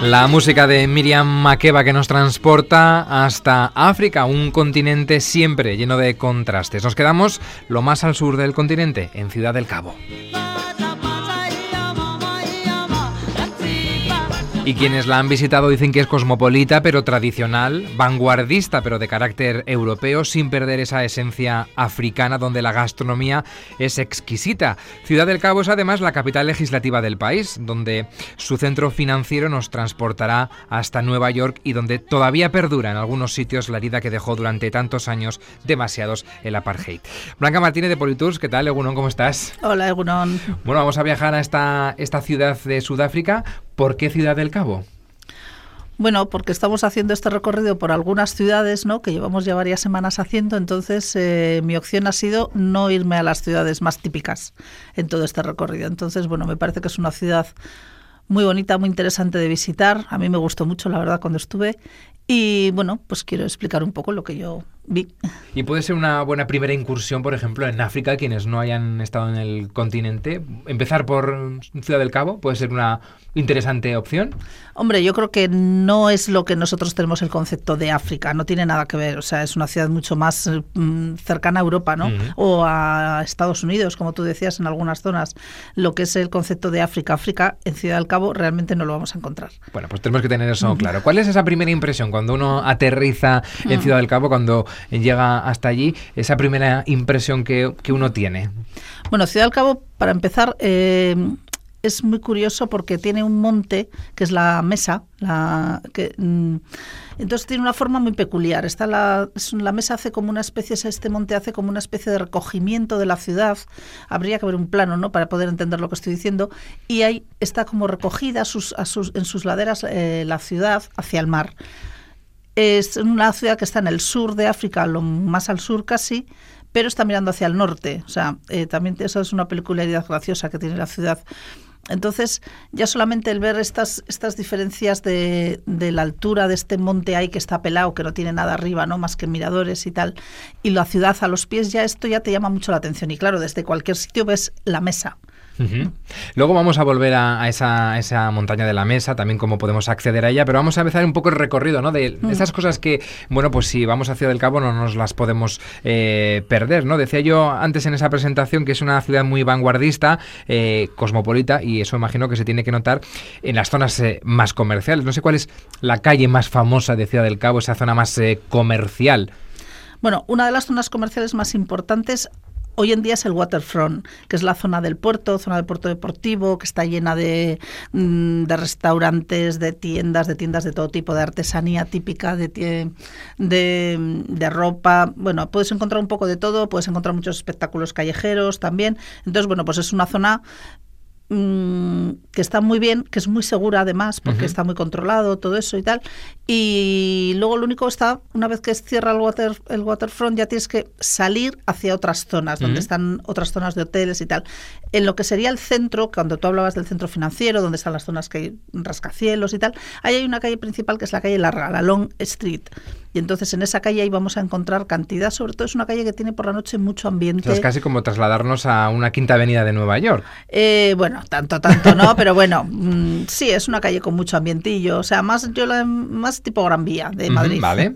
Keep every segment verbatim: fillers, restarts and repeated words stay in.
La música de Miriam Makeba que nos transporta hasta África, un continente siempre lleno de contrastes. Nos quedamos lo más al sur del continente, en Ciudad del Cabo. Y quienes la han visitado dicen que es cosmopolita, pero tradicional, vanguardista, pero de carácter europeo, sin perder esa esencia africana donde la gastronomía es exquisita. Ciudad del Cabo es además la capital legislativa del país, donde su centro financiero nos transportará hasta Nueva York y donde todavía perdura en algunos sitios la herida que dejó durante tantos años, demasiados, el apartheid. Blanca Martínez de Politours, ¿qué tal, Egunon? ¿Cómo estás? Hola, Egunon. Bueno, vamos a viajar a esta, esta ciudad de Sudáfrica. ¿Por qué Ciudad del Cabo? Bueno, porque estamos haciendo este recorrido por algunas ciudades, ¿no?, que llevamos ya varias semanas haciendo, entonces eh, mi opción ha sido no irme a las ciudades más típicas en todo este recorrido. Entonces, bueno, me parece que es una ciudad muy bonita, muy interesante de visitar. A mí me gustó mucho, la verdad, cuando estuve. Y, bueno, pues quiero explicar un poco lo que yo vi. Y puede ser una buena primera incursión, por ejemplo, en África, quienes no hayan estado en el continente. Empezar por Ciudad del Cabo puede ser una interesante opción. Hombre, yo creo que no es lo que nosotros tenemos el concepto de África, no tiene nada que ver. O sea, es una ciudad mucho más mm, cercana a Europa, ¿no? Uh-huh. O a Estados Unidos, como tú decías, en algunas zonas. Lo que es el concepto de África, África, en Ciudad del Cabo realmente no lo vamos a encontrar. Bueno, pues tenemos que tener eso uh-huh. claro. ¿Cuál es esa primera impresión cuando uno aterriza en uh-huh. Ciudad del Cabo, cuando llega hasta allí, esa primera impresión que, que uno tiene? Bueno, Ciudad del Cabo, para empezar, eh, es muy curioso porque tiene un monte que es la Mesa, la que mm, entonces tiene una forma muy peculiar. Está la, la Mesa hace como una especie, este monte hace como una especie de recogimiento de la ciudad. Habría que ver un plano, ¿no?, para poder entender lo que estoy diciendo. Y ahí está como recogida a sus, a sus, en sus laderas eh, la ciudad hacia el mar. Es una ciudad que está en el sur de África, lo más al sur casi, pero está mirando hacia el norte. O sea, eh, también eso es una peculiaridad graciosa que tiene la ciudad. Entonces, ya solamente el ver estas, estas diferencias de, de la altura de este monte ahí que está pelado, que no tiene nada arriba, ¿no?, más que miradores y tal, y la ciudad a los pies, ya esto ya te llama mucho la atención. Y claro, desde cualquier sitio ves la Mesa. Uh-huh. Luego vamos a volver a, a, esa, a esa montaña de la Mesa, también cómo podemos acceder a ella, pero vamos a empezar un poco el recorrido, ¿no?, de uh-huh. esas cosas que, bueno, pues si vamos a Ciudad del Cabo no nos las podemos eh, perder, ¿no? Decía yo antes en esa presentación que es una ciudad muy vanguardista, eh, cosmopolita, y eso imagino que se tiene que notar en las zonas eh, más comerciales. No sé cuál es la calle más famosa de Ciudad del Cabo, esa zona más eh, comercial. Bueno, una de las zonas comerciales más importantes hoy en día es el waterfront, que es la zona del puerto, zona del puerto deportivo, que está llena de, de restaurantes, de tiendas, de tiendas de todo tipo, de artesanía típica, de, de, de ropa. Bueno, puedes encontrar un poco de todo, puedes encontrar muchos espectáculos callejeros también. Entonces, bueno, pues es una zona mmm, que está muy bien, que es muy segura además, porque uh-huh. está muy controlado, todo eso y tal. Y luego lo único está, una vez que cierra el, water, el waterfront, ya tienes que salir hacia otras zonas, donde uh-huh. están otras zonas de hoteles y tal. En lo que sería el centro, cuando tú hablabas del centro financiero, donde están las zonas que hay rascacielos y tal, ahí hay una calle principal que es la calle larga, la Long Street. Y entonces en esa calle ahí vamos a encontrar cantidad, sobre todo es una calle que tiene por la noche mucho ambiente. O sea, es casi como trasladarnos a una quinta avenida de Nueva York. Eh, bueno, tanto, tanto no, pero bueno, mmm, sí, es una calle con mucho ambientillo, o sea, más, yo la, más tipo Gran Vía de Madrid. Uh-huh, vale.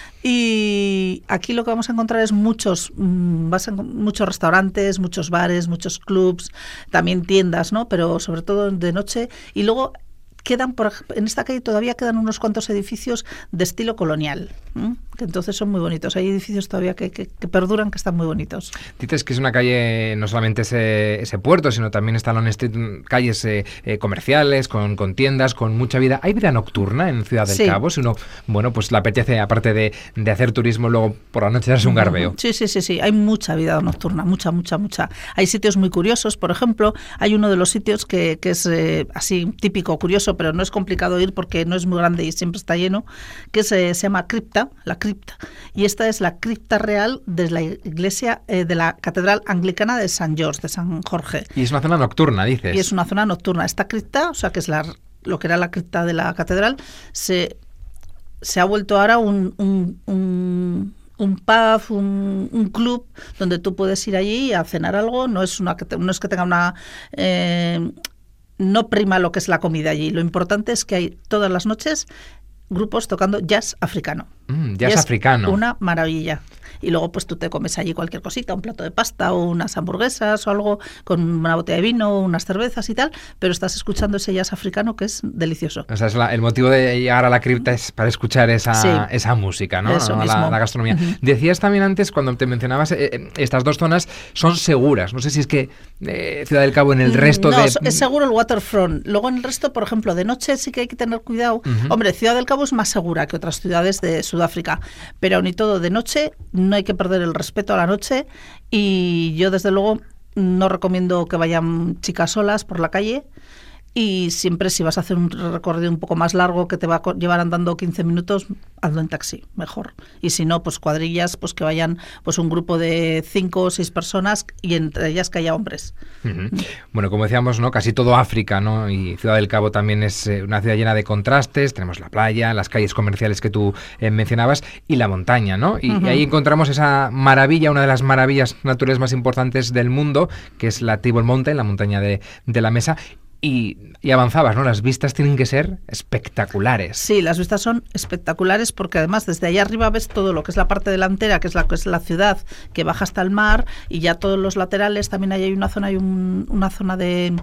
Y aquí lo que vamos a encontrar es muchos, mmm, vas a, muchos restaurantes, muchos bares, muchos clubs, también tiendas, ¿no? Pero sobre todo de noche. Y luego quedan por, en esta calle todavía quedan unos cuantos edificios de estilo colonial, ¿eh? Que entonces son muy bonitos. Hay edificios todavía que, que, que perduran, que están muy bonitos. Dices que es una calle, no solamente ese, ese puerto, sino también están Long Street, calles eh, eh, comerciales, con, con tiendas, con mucha vida. ¿Hay vida nocturna en Ciudad del sí. Cabo? Si uno, bueno, pues le apetece, aparte de, de hacer turismo, luego por la noche darse un garbeo. Sí, sí, sí, sí. Hay mucha vida nocturna, mucha, mucha, mucha. Hay sitios muy curiosos, por ejemplo, hay uno de los sitios que, que es eh, así típico, curioso, pero no es complicado ir porque no es muy grande y siempre está lleno, que se, se llama cripta, la cripta. Y esta es la cripta real de la iglesia eh, de la Catedral Anglicana de San George, de San Jorge. Y es una zona nocturna, dices. Y es una zona nocturna. Esta cripta, o sea, que es la, lo que era la cripta de la catedral, se, se ha vuelto ahora un... un, un un pub, un, un club donde tú puedes ir allí a cenar algo. No es una no es que tenga una eh, no prima lo que es la comida allí. Lo importante es que hay todas las noches grupos tocando jazz africano. Mm, jazz africano. Una maravilla. Y luego pues tú te comes allí cualquier cosita, un plato de pasta o unas hamburguesas o algo con una botella de vino, unas cervezas y tal, pero estás escuchando ese jazz africano que es delicioso. O sea, es la, el motivo de llegar a la cripta es para escuchar esa, sí. esa música, ¿no? Eso la, mismo. la gastronomía. Uh-huh. Decías también antes, cuando te mencionabas, eh, estas dos zonas son seguras. No sé si es que eh, Ciudad del Cabo en el resto no, de... No, es seguro el waterfront. Luego en el resto, por ejemplo, de noche sí que hay que tener cuidado. Uh-huh. Hombre, Ciudad del Cabo es más segura que otras ciudades de Sudáfrica, pero aun y todo, de noche no hay que perder el respeto a la noche, y yo desde luego no recomiendo que vayan chicas solas por la calle, y siempre si vas a hacer un recorrido un poco más largo que te va a llevar andando quince minutos, hazlo en taxi, mejor. Y si no, pues cuadrillas, pues que vayan pues un grupo de cinco o seis personas y entre ellas que haya hombres. Uh-huh. Bueno, como decíamos, ¿no? Casi todo África, ¿no? Y Ciudad del Cabo también es eh, una ciudad llena de contrastes. Tenemos la playa, las calles comerciales que tú eh, mencionabas y la montaña, ¿no? Y, uh-huh. y ahí encontramos esa maravilla, una de las maravillas naturales más importantes del mundo, que es la Table Mountain, la montaña de, de la Mesa. Y, y avanzabas, ¿no? Las vistas tienen que ser espectaculares. Sí, las vistas son espectaculares porque además desde allá arriba ves todo lo que es la parte delantera, que es la que es la ciudad, que baja hasta el mar, y ya todos los laterales también ahí hay una zona, hay un, una zona de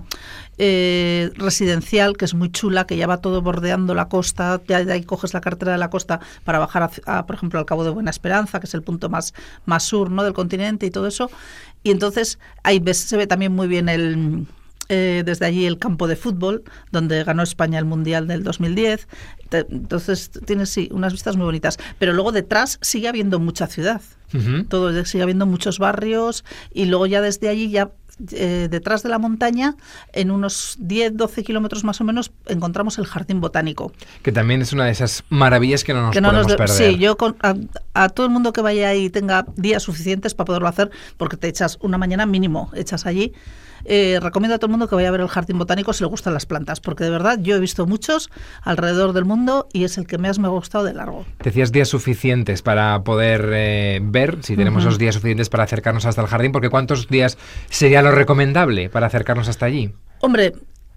eh, residencial que es muy chula, que ya va todo bordeando la costa, ya de ahí coges la carretera de la costa para bajar, a, a, por ejemplo, al Cabo de Buena Esperanza, que es el punto más, más sur, ¿no? del continente y todo eso. Y entonces ahí ves, se ve también muy bien el... Eh, desde allí el campo de fútbol, donde ganó España el Mundial del dos mil diez. Te, entonces tienes, sí, unas vistas muy bonitas. Pero luego detrás sigue habiendo mucha ciudad. Uh-huh. Todo, sigue habiendo muchos barrios, y luego ya desde allí, ya eh, detrás de la montaña, en unos diez, doce kilómetros más o menos, encontramos el Jardín Botánico. Que también es una de esas maravillas que no nos que no podemos nos de, perder. Sí, yo con, a, a todo el mundo que vaya ahí tenga días suficientes para poderlo hacer, porque te echas una mañana mínimo, echas allí. Eh, recomiendo a todo el mundo que vaya a ver el Jardín Botánico si le gustan las plantas, porque de verdad yo he visto muchos alrededor del mundo y es el que más me ha gustado de largo. Decías días suficientes para poder eh, ver, si tenemos uh-huh. los días suficientes para acercarnos hasta el jardín, porque ¿cuántos días sería lo recomendable para acercarnos hasta allí? Hombre,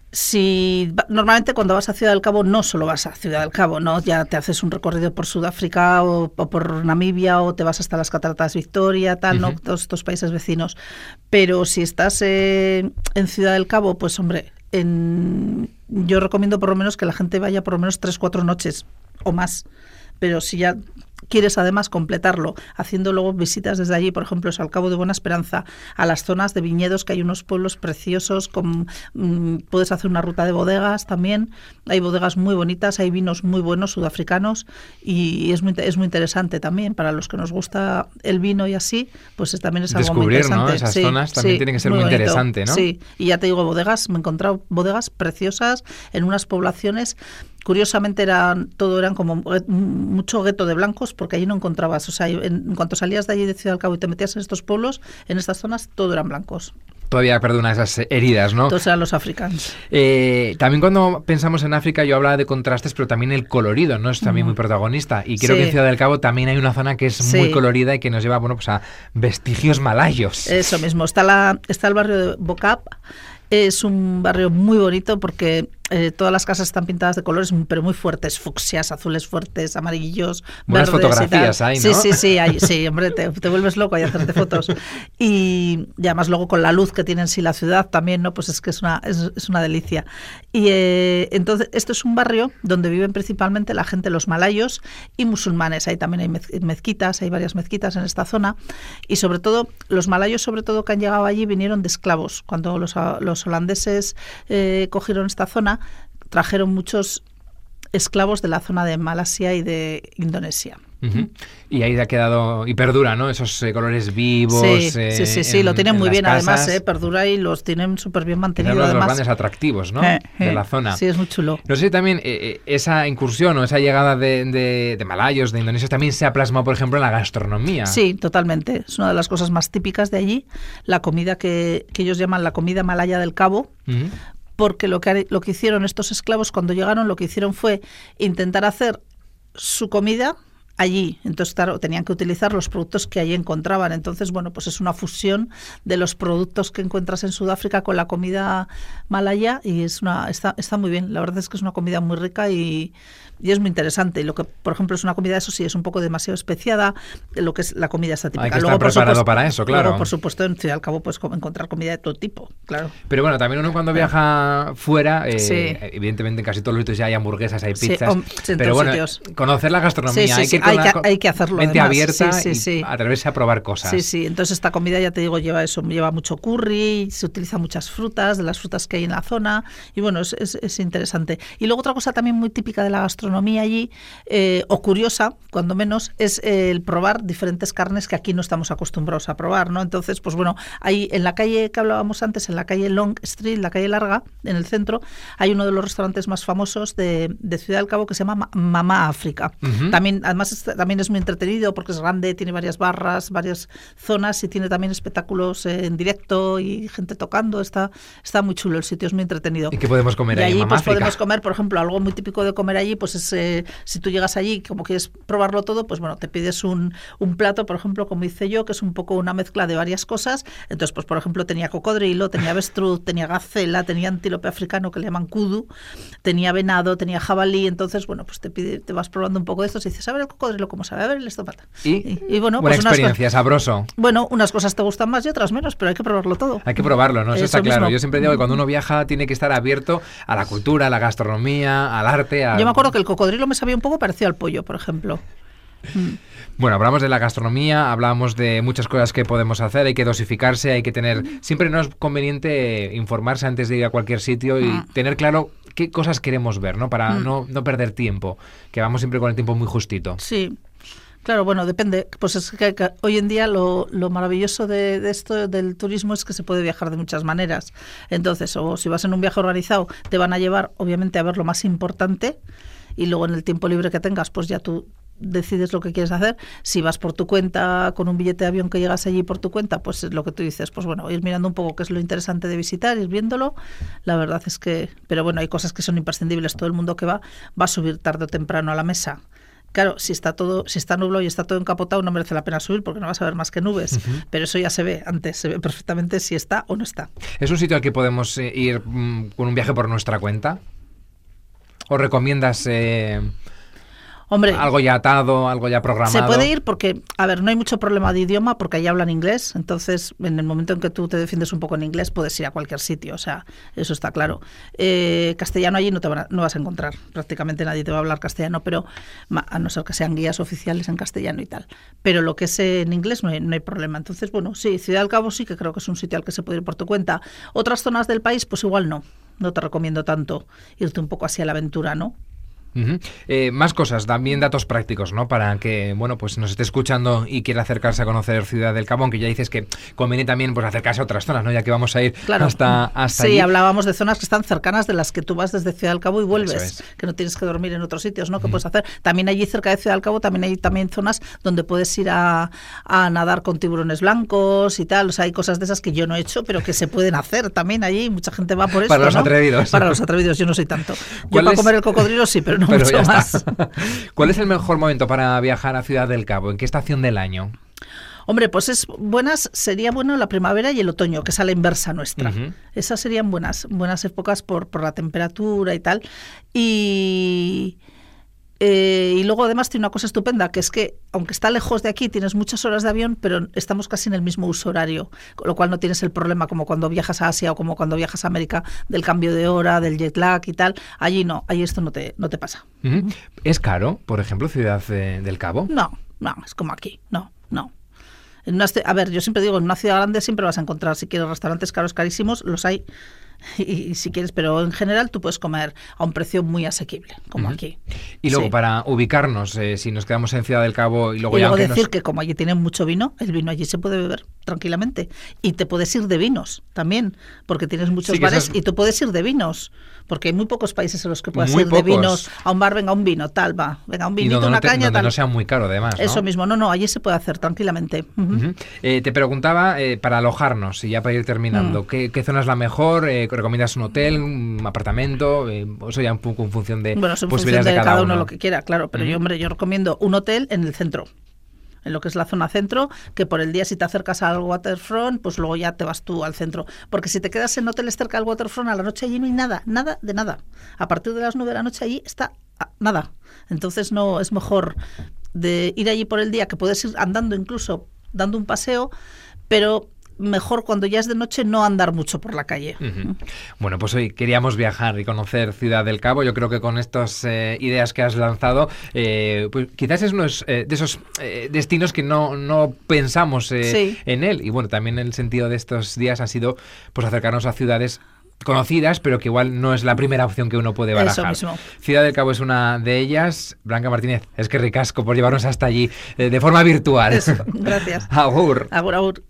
si normalmente cuando vas a Ciudad del Cabo no solo vas a Ciudad del Cabo, ¿no? Ya te haces un recorrido por Sudáfrica o, o por Namibia, o te vas hasta las Cataratas Victoria, tal, uh-huh. ¿no? Todos estos países vecinos. Pero si estás eh, en Ciudad del Cabo, pues hombre, en, yo recomiendo por lo menos que la gente vaya por lo menos tres, cuatro noches o más. Pero si ya quieres además completarlo haciendo luego visitas desde allí, por ejemplo, es al Cabo de Buena Esperanza, a las zonas de viñedos, que hay unos pueblos preciosos, con, mmm, puedes hacer una ruta de bodegas también, hay bodegas muy bonitas, hay vinos muy buenos sudafricanos, y es muy, es muy interesante también para los que nos gusta el vino y así, pues también es algo descubrir, muy interesante. ¿no? Esas sí, zonas también sí, tienen que ser muy, muy bonito. interesante, ¿no? Sí, y ya te digo, bodegas, me he encontrado bodegas preciosas en unas poblaciones. Curiosamente eran todo eran como mucho gueto de blancos, porque allí no encontrabas, o sea, en, en cuanto salías de allí de Ciudad del Cabo y te metías en estos pueblos, en estas zonas, todo eran blancos. Todavía perdona esas heridas, ¿no? Todos eran los africanos. Eh, también cuando pensamos en África, yo hablaba de contrastes, pero también el colorido, ¿no? Es también mm. muy protagonista. Y creo sí. que en Ciudad del Cabo también hay una zona que es sí. muy colorida y que nos lleva, bueno, pues a vestigios malayos. Eso mismo. Está la está el barrio de Bokap. Es un barrio muy bonito porque eh, todas las casas están pintadas de colores, pero muy fuertes, fucsias, azules fuertes, amarillos, buenas verdes fotografías y tal. hay, ¿no? Sí, sí, sí, hay, sí, hombre, te, te vuelves loco y hacerte fotos. Y, y además luego con la luz que tiene en sí la ciudad también, ¿no? Pues es que es una, es, es una delicia. Y eh, entonces, esto es un barrio donde viven principalmente la gente, los malayos y musulmanes. Ahí también hay mez, mezquitas, hay varias mezquitas en esta zona. Y sobre todo, los malayos, sobre todo, que han llegado allí, vinieron de esclavos. Cuando los, los holandeses eh, cogieron esta zona, trajeron muchos esclavos de la zona de Malasia y de Indonesia. Uh-huh. Y ahí ha quedado, y perdura, ¿no? Esos eh, colores vivos. Sí, eh, sí, sí, sí, en, lo tienen muy bien, casas. Además, eh, perdura y los tienen súper bien mantenidos. Es uno de los además. grandes atractivos, ¿no? Eh, eh, de la zona. Sí, es muy chulo. No sé si también eh, esa incursión o esa llegada de, de, de malayos, de indonesios, también se ha plasmado, por ejemplo, en la gastronomía. Sí, totalmente. Es una de las cosas más típicas de allí, la comida que, que ellos llaman la comida malaya del Cabo. Uh-huh. Porque lo que, lo que hicieron estos esclavos cuando llegaron, lo que hicieron fue intentar hacer su comida allí. Entonces, claro, tenían que utilizar los productos que allí encontraban. Entonces, bueno, pues es una fusión de los productos que encuentras en Sudáfrica con la comida malaya y es una está, está muy bien. La verdad es que es una comida muy rica y, y es muy interesante. Y lo que, por ejemplo, es una comida, eso sí, es un poco demasiado especiada, lo que es la comida esta típica. Hay que luego, estar preparado supuesto, para eso, claro. Luego, por supuesto, en Ciudad del Cabo puedes encontrar comida de todo tipo, claro. Pero bueno, también uno cuando viaja fuera, eh, Sí. evidentemente en casi todos los sitios ya hay hamburguesas, hay Sí, pizzas, om- sí, en pero todos bueno, sitios. conocer la gastronomía, Sí, sí, hay, sí, que ir con hay la que- hay que hacerlo, mente además. abierta Sí, sí, y sí. atreverse a probar cosas. Sí, sí. Entonces esta comida, ya te digo, lleva eso, lleva mucho curry, se utiliza muchas frutas, de las frutas que hay en la zona, y bueno, es, es, es interesante. Y luego otra cosa también muy típica de la gastronomía allí, eh, o curiosa, cuando menos, es eh, el probar diferentes carnes que aquí no estamos acostumbrados a probar, ¿no? Entonces, pues bueno, hay en la calle que hablábamos antes, en la calle Long Street, la calle larga, en el centro, hay uno de los restaurantes más famosos de, de Ciudad del Cabo que se llama Ma- Mamá África. Ujú. También, además, es, también es muy entretenido porque es grande, tiene varias barras, varias zonas y tiene también espectáculos eh, en directo y gente tocando. Está, está muy chulo el sitio, es muy entretenido. ¿Y qué podemos comer Y ahí en allí Mamá pues África? podemos comer, por ejemplo, algo muy típico de comer allí, pues es eh, si tú llegas allí, como quieres probarlo todo, pues bueno, te pides un, un plato, por ejemplo, como hice yo, que es un poco una mezcla de varias cosas. Entonces, pues por ejemplo, tenía cocodrilo, tenía avestruz, tenía gacela, tenía antílope africano que le llaman kudu, tenía venado, tenía jabalí. Entonces, bueno, pues te pide, te vas probando un poco de esto y dices, a ver el cocodrilo cómo sabe, a ver el estofata. Y, Y, y bueno, buena pues unas experiencia, sabroso. Bueno, unas cosas te gustan más y otras menos, pero hay que probarlo todo. Hay que probarlo, ¿no? Eso, Eso está claro. mismo. Yo siempre digo que cuando uno viaja tiene que estar abierto a la cultura, a la gastronomía, al arte. A... Yo me acuerdo que el cocodrilo me sabía un poco parecido al pollo, por ejemplo. Mm. Bueno, hablamos de la gastronomía, hablamos de muchas cosas que podemos hacer, hay que dosificarse, hay que tener... Siempre no es conveniente informarse antes de ir a cualquier sitio y Mm. tener claro qué cosas queremos ver, ¿no? Para Mm. no, no perder tiempo, que vamos siempre con el tiempo muy justito. Sí. Claro, bueno, depende. Pues es que, que hoy en día lo, lo maravilloso de, de esto del turismo es que se puede viajar de muchas maneras. Entonces, o si vas en un viaje organizado, te van a llevar, obviamente, a ver lo más importante y luego en el tiempo libre que tengas, pues ya tú decides lo que quieres hacer. Si vas por tu cuenta, con un billete de avión que llegas allí por tu cuenta, pues es lo que tú dices, pues bueno, ir mirando un poco qué es lo interesante de visitar, ir viéndolo. La verdad es que, pero bueno, hay cosas que son imprescindibles. Todo el mundo que va va a subir tarde o temprano a la mesa. Claro, si está todo, si está nublado y está todo encapotado, no merece la pena subir porque no vas a ver más que nubes. Uh-huh. Pero eso ya se ve antes, se ve perfectamente si está o no está. ¿Es un sitio al que podemos eh, ir mm, con un viaje por nuestra cuenta? ¿O recomiendas eh, Hombre, algo ya atado, algo ya programado? Se puede ir porque, a ver, no hay mucho problema de idioma porque allí hablan inglés, entonces en el momento en que tú te defiendes un poco en inglés puedes ir a cualquier sitio, o sea, eso está claro. Eh, castellano allí no te van a, no vas a encontrar, prácticamente nadie te va a hablar castellano, pero a no ser que sean guías oficiales en castellano y tal. Pero lo que es en inglés no hay, no hay problema. Entonces, bueno, sí, Ciudad del Cabo sí que creo que es un sitio al que se puede ir por tu cuenta. Otras zonas del país, pues igual no. No te recomiendo tanto irte un poco hacia la aventura, ¿no? Uh-huh. Eh, más cosas, también datos prácticos, ¿no? Para que, bueno, pues nos esté escuchando y quiera acercarse a conocer Ciudad del Cabo, aunque ya dices que conviene también pues acercarse a otras zonas, ¿no? Ya que vamos a ir claro. hasta, hasta Sí, allí. hablábamos de zonas que están cercanas de las que tú vas desde Ciudad del Cabo y vuelves, es. que no tienes que dormir en otros sitios, ¿no? Que uh-huh. puedes hacer. También allí cerca de Ciudad del Cabo también hay también zonas donde puedes ir a, a nadar con tiburones blancos y tal, o sea, hay cosas de esas que yo no he hecho, pero que se pueden hacer también allí, mucha gente va por eso, Para los ¿no? atrevidos. Para los atrevidos, yo no soy tanto. Yo para es? comer el cocodrilo sí, pero no pero mucho más. ¿Cuál es el mejor momento para viajar a Ciudad del Cabo? ¿En qué estación del año? Hombre, pues es buenas, sería bueno la primavera y el otoño, que es a la inversa nuestra. Uh-huh. Esas serían buenas, buenas épocas por, por la temperatura y tal. Y... Eh, y luego además tiene una cosa estupenda, que es que aunque está lejos de aquí, tienes muchas horas de avión, pero estamos casi en el mismo uso horario, con lo cual no tienes el problema como cuando viajas a Asia o como cuando viajas a América del cambio de hora, del jet lag y tal. Allí no, allí esto no te, no te pasa. Uh-huh. ¿Es caro, por ejemplo, Ciudad eh, del Cabo? No, no, es como aquí, no, no. En una, a ver, yo siempre digo, en una ciudad grande siempre vas a encontrar, si quieres restaurantes caros, carísimos, los hay. Y, y si quieres, pero en general tú puedes comer a un precio muy asequible, como uh-huh. aquí. Y luego, sí. para ubicarnos, eh, si nos quedamos en Ciudad del Cabo y luego y ya... luego decir nos... que como allí tienen mucho vino, el vino allí se puede beber tranquilamente. Y te puedes ir de vinos también, porque tienes muchos sí, bares es... y tú puedes ir de vinos, porque hay muy pocos países en los que puedas muy ir pocos. de vinos a un bar, venga un vino, tal, va, venga un vinito, y donde una no te, caña, donde tal. no sea muy caro, además, ¿no? Eso mismo, no, no, allí se puede hacer tranquilamente. Uh-huh. Uh-huh. Eh, te preguntaba, eh, para alojarnos, y ya para ir terminando, uh-huh. ¿qué, qué zona es la mejor? Eh, ¿recomiendas un hotel, un apartamento? Eh, eso ya un poco en función de bueno, en posibilidades función de, de cada, cada uno, uno lo que quiera, claro. Pero uh-huh. yo, hombre, yo recomiendo un hotel en el centro, en lo que es la zona centro, que por el día si te acercas al waterfront, pues luego ya te vas tú al centro. Porque si te quedas en hoteles cerca del waterfront, a la noche allí no hay nada, nada de nada. A partir de las nueve de la noche allí está nada. Entonces no es mejor de ir allí por el día, que puedes ir andando incluso, dando un paseo, pero mejor cuando ya es de noche no andar mucho por la calle. Uh-huh. Bueno, pues hoy queríamos viajar y conocer Ciudad del Cabo. Yo creo que con estas eh, ideas que has lanzado, eh, pues quizás es uno eh, de esos eh, destinos que no, no pensamos eh, sí. en él. Y bueno, también el sentido de estos días ha sido pues acercarnos a ciudades conocidas, pero que igual no es la primera opción que uno puede barajar. Eso mismo. Ciudad del Cabo es una de ellas. Blanca Martínez, es que ricasco por llevarnos hasta allí eh, de forma virtual. Eso, gracias. Agur. Agur, agur.